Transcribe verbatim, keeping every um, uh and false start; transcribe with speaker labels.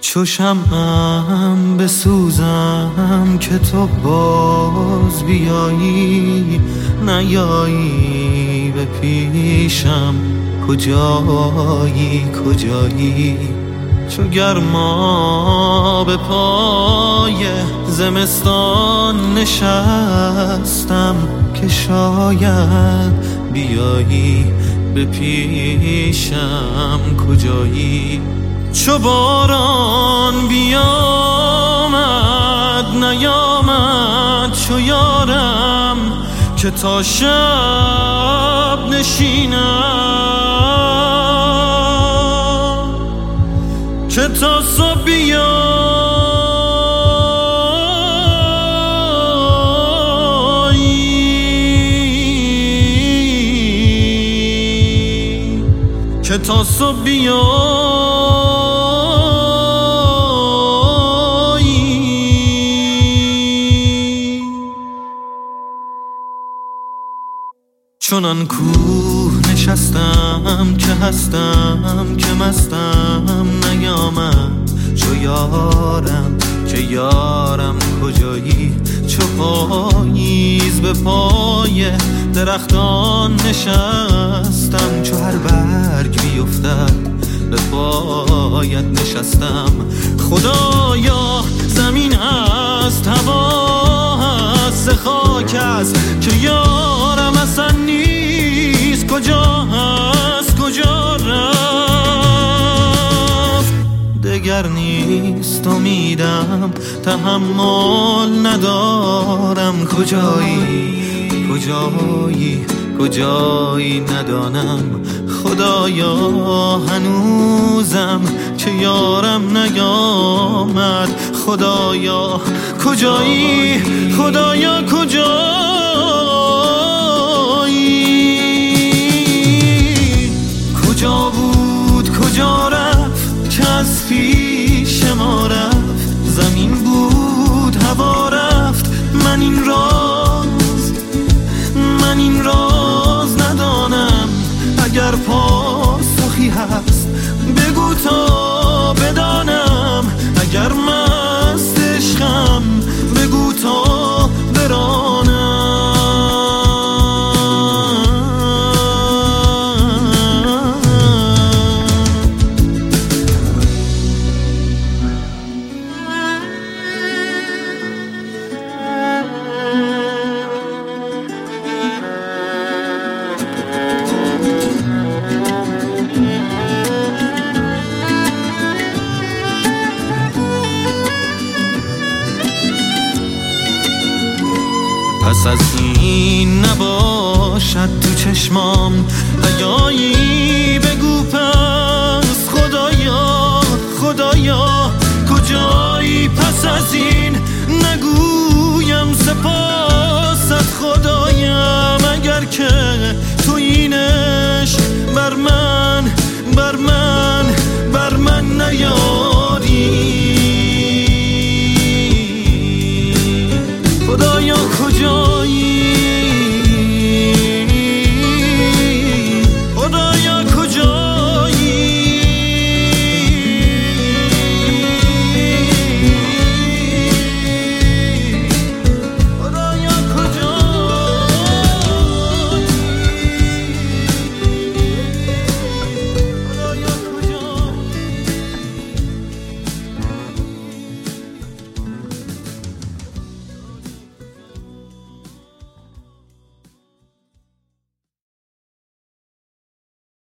Speaker 1: چو شمعم بسوزم که تو باز بیایی، نیایی به پیشم کجایی کجایی. چو گرما به پای زمستان نشستم که شاید بیایی به پیشم کجایی. چو باران بیامد نیامد چو یارم که تا شب نشینم، که تا صبح بیایی، که تا صبح بیایی. چنان کوه نشستم که هستم که مستم، نیامد چو یارم که یارم کجایی. چو پاییز به پای درختان نشستم، چو هر برگ بیفتد به پایت نشستم. خدایا زمین هست هوا هست خاک است که یارم اصلا نیست، کجا هست کجا رفت. دگر نیست امیدم تحمل ندارم، کجایی کجایی کجایی ندانم. خدایا هنوزم که یارم نیامد، خدایا کجایی خدایا کجایی. کجا بود کجا رفت که از پیش ما رفت، زمین بود هوا رفت. من این راز من این راز ندانم، اگر پاسخی هست بگو تا بدانم. اگر مست عشقم بگو تا برانم. پس از این نباشد تو چشمام حیایی، بگو پس خدایا خدایا کجایی. پس از این نگویم سپاست خدایم، اگر که تو این عشق بر من بر من بر من نیاری. خدایا کجایی